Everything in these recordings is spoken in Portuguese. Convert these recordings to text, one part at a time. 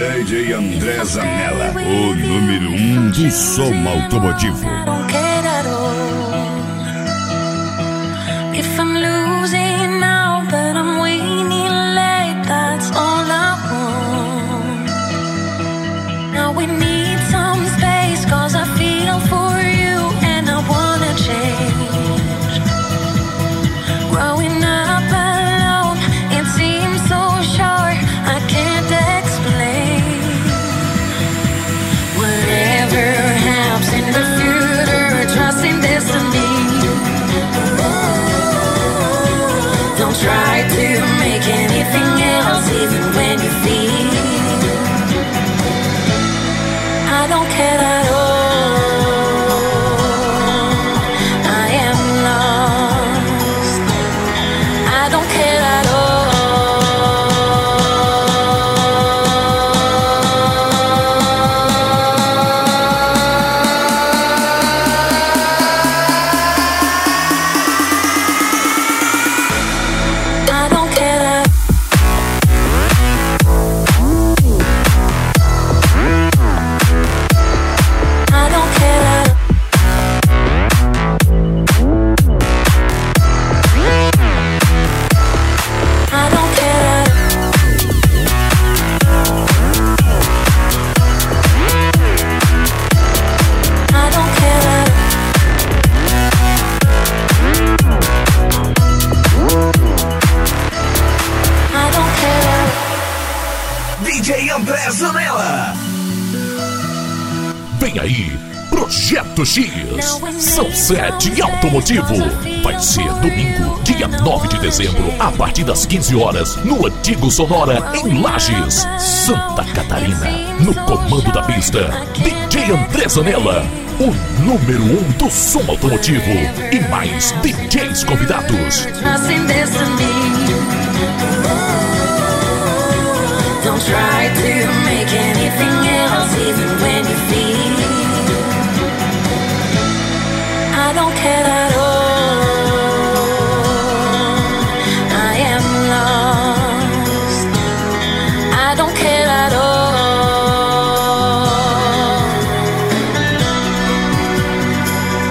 DJ André Zanella, o número 1 do som automotivo. If I'm losing now, but I'm winning late, that's all I want. Now we need some space, cause I feel for you and I wanna change. Growing up alone, it seems so short, I can't explain. Whatever happens in the future, trust in destiny. Don't try to make anything else, even when you feel I don't care at all. I am lost. I don't care at all. DJ André Zanella. Vem aí, Projeto X, Sunset Automotivo. Vai ser domingo, dia 9 de dezembro, a partir das 15 horas, no Antigo Sonora, em Lages, Santa Catarina. No comando da pista, DJ André Zanella, o número 1 do som automotivo. E mais DJs convidados. Don't try to make anything else, even when you feel I don't care at all. I am lost. I don't care at all.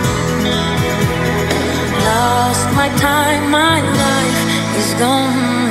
Lost my time, my life is gone.